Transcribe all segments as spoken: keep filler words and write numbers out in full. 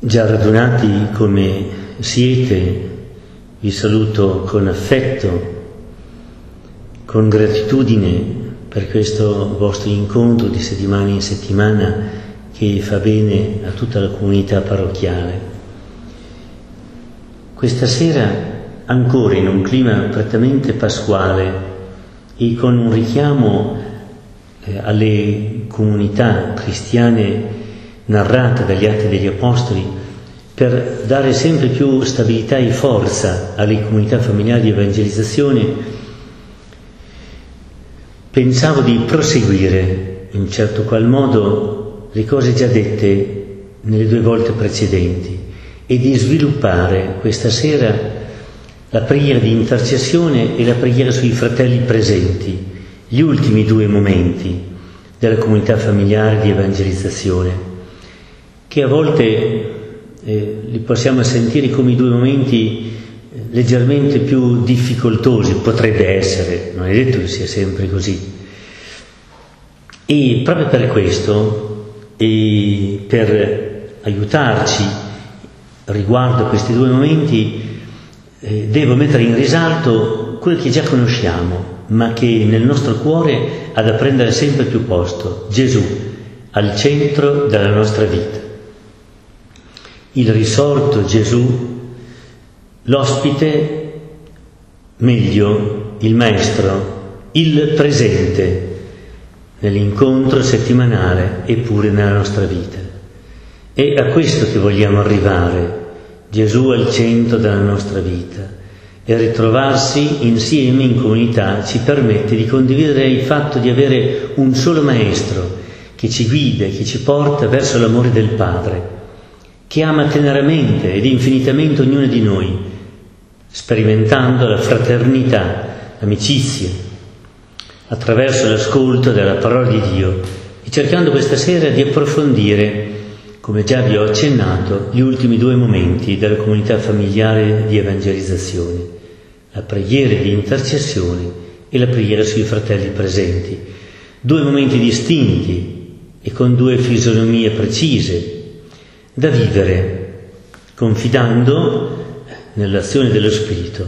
Già radunati come siete, vi saluto con affetto, con gratitudine per questo vostro incontro di settimana in settimana che fa bene a tutta la comunità parrocchiale. Questa sera, ancora in un clima prettamente pasquale e con un richiamo eh, alle comunità cristiane narrate dagli Atti degli Apostoli, per dare sempre più stabilità e forza alle comunità familiari di evangelizzazione, pensavo di proseguire in certo qual modo le cose già dette nelle due volte precedenti e di sviluppare questa sera la preghiera di intercessione e la preghiera sui fratelli presenti, gli ultimi due momenti della comunità familiare di evangelizzazione, che a volte eh, li possiamo sentire come i due momenti eh, leggermente più difficoltosi, potrebbe essere, non è detto che sia sempre così. E proprio per questo, e per aiutarci riguardo a questi due momenti, eh, devo mettere in risalto quello che già conosciamo, ma che nel nostro cuore ha da prendere sempre più posto: Gesù al centro della nostra vita. Il risorto Gesù, l'ospite, meglio, il Maestro, il presente nell'incontro settimanale eppure nella nostra vita. È a questo che vogliamo arrivare, Gesù al centro della nostra vita, e ritrovarsi insieme in comunità ci permette di condividere il fatto di avere un solo Maestro che ci guida, che ci porta verso l'amore del Padre, che ama teneramente ed infinitamente ognuno di noi, sperimentando la fraternità, l'amicizia, attraverso l'ascolto della parola di Dio e cercando questa sera di approfondire, come già vi ho accennato, gli ultimi due momenti della comunità familiare di evangelizzazione, la preghiera di intercessione e la preghiera sui fratelli presenti. Due momenti distinti e con due fisonomie precise, da vivere confidando nell'azione dello Spirito.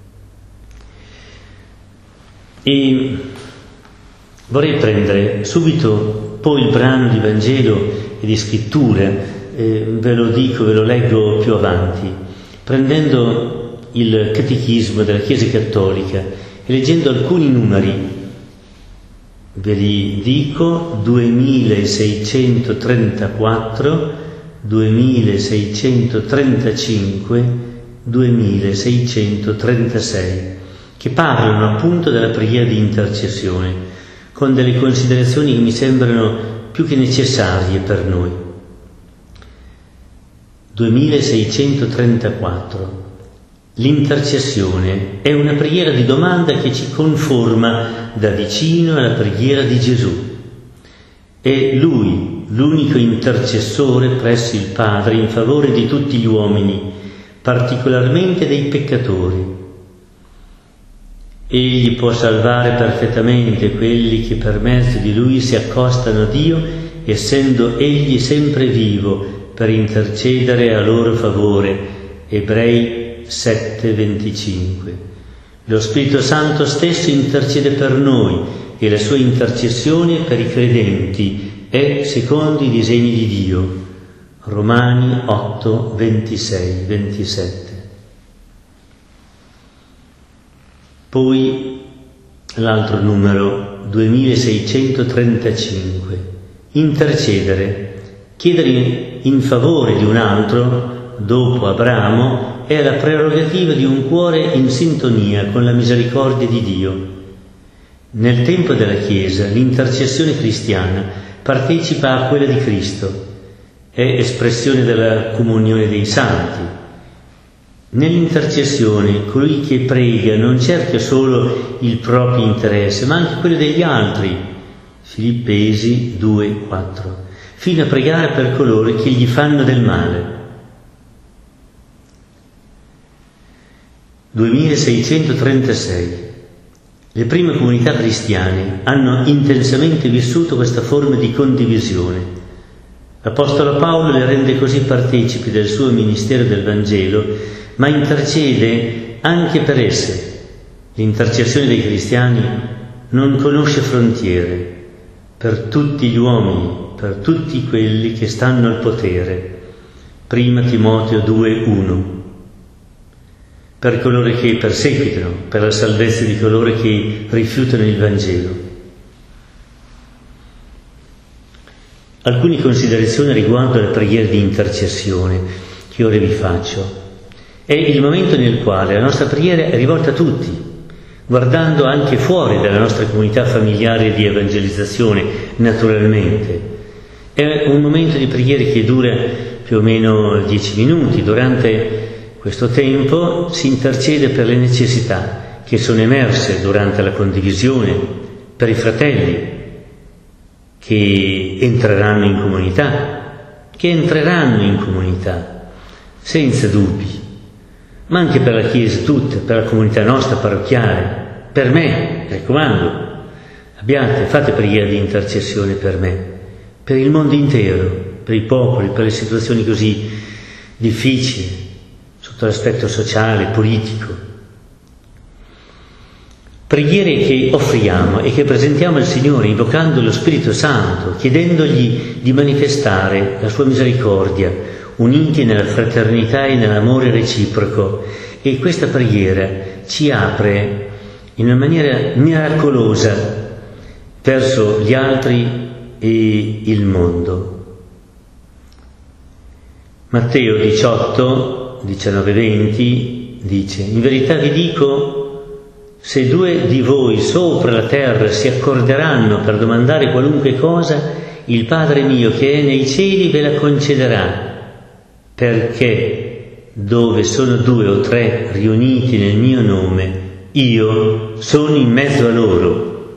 E vorrei prendere subito poi il brano di Vangelo e di Scrittura, eh, ve lo dico, ve lo leggo più avanti, prendendo il Catechismo della Chiesa Cattolica e leggendo alcuni numeri. Ve li dico: duemilaseicentotrentaquattro, duemilaseicentotrentacinque, duemilaseicentotrentasei, che parlano appunto della preghiera di intercessione, con delle considerazioni che mi sembrano più che necessarie per noi. duemilaseicentotrentaquattro. L'intercessione è una preghiera di domanda che ci conforma da vicino alla preghiera di Gesù. È Lui l'unico intercessore presso il Padre in favore di tutti gli uomini, particolarmente dei peccatori. Egli può salvare perfettamente quelli che per mezzo di Lui si accostano a Dio, essendo Egli sempre vivo per intercedere a loro favore. Ebrei sette venticinque. Lo Spirito Santo stesso intercede per noi e la sua intercessione per i credenti è secondo i disegni di Dio. Romani otto ventisei ventisette. Poi l'altro numero, duemilaseicentotrentacinque. Intercedere, chiedere in favore di un altro, dopo Abramo, è la prerogativa di un cuore in sintonia con la misericordia di Dio. Nel tempo della Chiesa, l'intercessione cristiana partecipa a quella di Cristo, è espressione della comunione dei santi. Nell'intercessione colui che prega non cerca solo il proprio interesse, ma anche quello degli altri. Filippesi due quattro. Fino a pregare per coloro che gli fanno del male. duemilaseicentotrentasei. Le prime comunità cristiane hanno intensamente vissuto questa forma di condivisione. L'Apostolo Paolo le rende così partecipi del suo ministero del Vangelo, ma intercede anche per esse. L'intercessione dei cristiani non conosce frontiere, per tutti gli uomini, per tutti quelli che stanno al potere. Prima Timoteo due uno. Per coloro che perseguitano, per la salvezza di coloro che rifiutano il Vangelo. Alcune considerazioni riguardo alla preghiera di intercessione che ora vi faccio. È il momento nel quale la nostra preghiera è rivolta a tutti, guardando anche fuori dalla nostra comunità familiare di evangelizzazione, naturalmente. È un momento di preghiera che dura più o meno dieci minuti. Durante questo tempo si intercede per le necessità che sono emerse durante la condivisione, per i fratelli che entreranno in comunità, che entreranno in comunità, senza dubbi, ma anche per la Chiesa tutta, per la comunità nostra parrocchiale, per me, raccomando, abbiate, fate preghiera di intercessione per me, per il mondo intero, per i popoli, per le situazioni così difficili, sotto l'aspetto sociale, politico. Preghiere che offriamo e che presentiamo al Signore invocando lo Spirito Santo, chiedendogli di manifestare la sua misericordia, uniti nella fraternità e nell'amore reciproco. E questa preghiera ci apre in una maniera miracolosa verso gli altri e il mondo. Matteo diciotto, diciannove venti dice: in verità vi dico, se due di voi sopra la terra si accorderanno per domandare qualunque cosa, il Padre mio che è nei cieli ve la concederà, perché dove sono due o tre riuniti nel mio nome, io sono in mezzo a loro.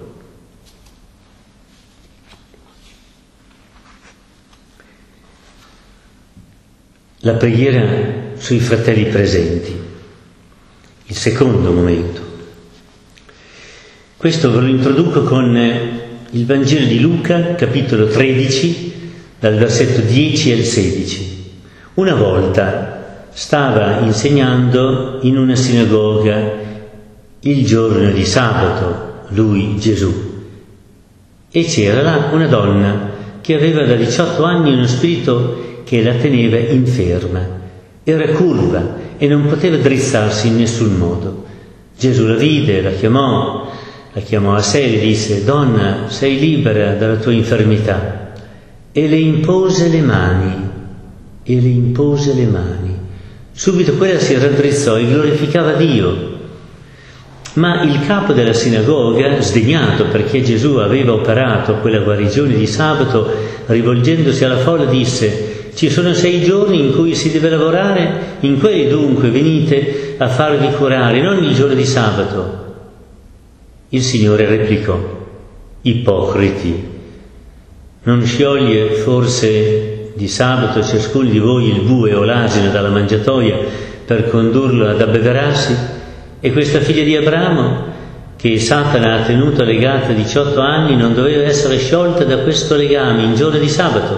La preghiera sui fratelli presenti, il secondo momento. Questo ve lo introduco con il Vangelo di Luca, capitolo tredici, dal versetto dieci al sedici. Una volta stava insegnando in una sinagoga il giorno di sabato, lui Gesù, e c'era là una donna che aveva da diciotto anni uno spirito che la teneva inferma. Era curva e non poteva drizzarsi in nessun modo. Gesù la vide, la chiamò, La chiamò a sé e le disse: donna, sei libera dalla tua infermità. E le impose le mani, e le impose le mani. Subito quella si raddrizzò e glorificava Dio. Ma il capo della sinagoga, sdegnato perché Gesù aveva operato quella guarigione di sabato, rivolgendosi alla folla disse: ci sono sei giorni in cui si deve lavorare, in quelli dunque venite a farvi curare, non il giorno di sabato. Il Signore replicò: ipocriti, non scioglie forse di sabato ciascuno di voi il bue o l'asino dalla mangiatoia per condurlo ad abbeverarsi? E questa figlia di Abramo, che Satana ha tenuto legata diciotto anni, non doveva essere sciolta da questo legame in giorno di sabato?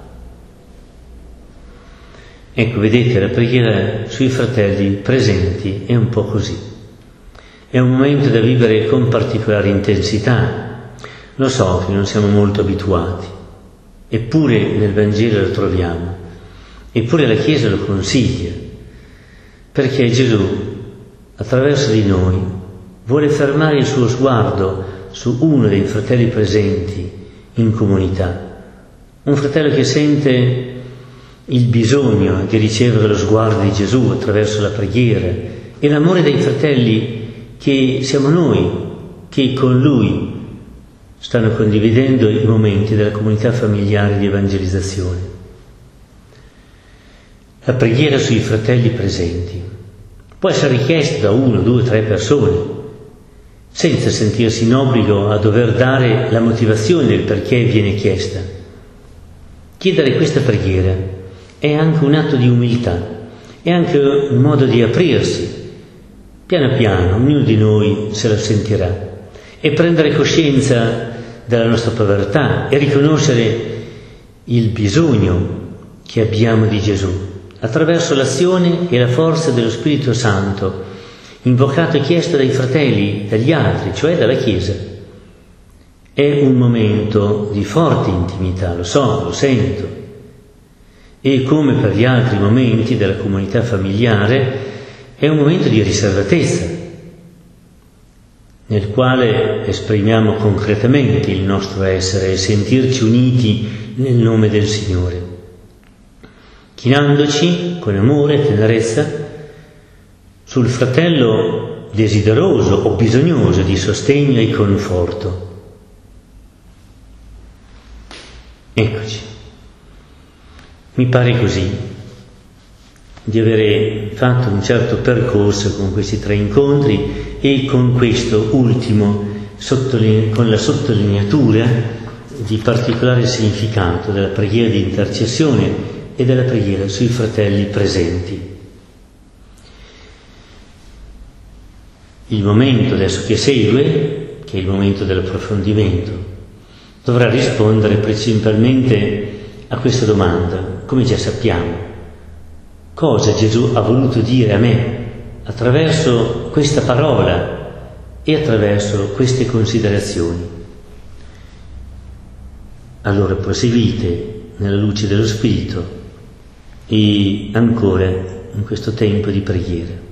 Ecco, vedete, la preghiera sui fratelli presenti è un po' così. È un momento da vivere con particolare intensità. Lo so che non siamo molto abituati, eppure nel Vangelo lo troviamo, eppure la Chiesa lo consiglia, perché Gesù, attraverso di noi, vuole fermare il suo sguardo su uno dei fratelli presenti in comunità, un fratello che sente il bisogno di ricevere lo sguardo di Gesù attraverso la preghiera e l'amore dei fratelli che siamo noi, che con Lui stanno condividendo i momenti della comunità familiare di evangelizzazione. La preghiera sui fratelli presenti può essere richiesta da uno, due, tre persone, senza sentirsi in obbligo a dover dare la motivazione del perché viene chiesta. Chiedere questa preghiera è anche un atto di umiltà, è anche un modo di aprirsi. Piano piano, ognuno di noi se lo sentirà, e prendere coscienza della nostra povertà e riconoscere il bisogno che abbiamo di Gesù, attraverso l'azione e la forza dello Spirito Santo, invocato e chiesto dai fratelli, dagli altri, cioè dalla Chiesa. È un momento di forte intimità, lo so, lo sento. E come per gli altri momenti della comunità familiare, è un momento di riservatezza, nel quale esprimiamo concretamente il nostro essere e sentirci uniti nel nome del Signore, chinandoci con amore e tenerezza sul fratello desideroso o bisognoso di sostegno e conforto. Eccoci, mi pare così di avere fatto un certo percorso con questi tre incontri e con questo ultimo, con la sottolineatura di particolare significato della preghiera di intercessione e della preghiera sui fratelli presenti. Il momento adesso che segue, che è il momento dell'approfondimento, dovrà rispondere principalmente a questa domanda, come già sappiamo. Cosa Gesù ha voluto dire a me attraverso questa parola e attraverso queste considerazioni? Allora proseguite nella luce dello Spirito e ancora in questo tempo di preghiera.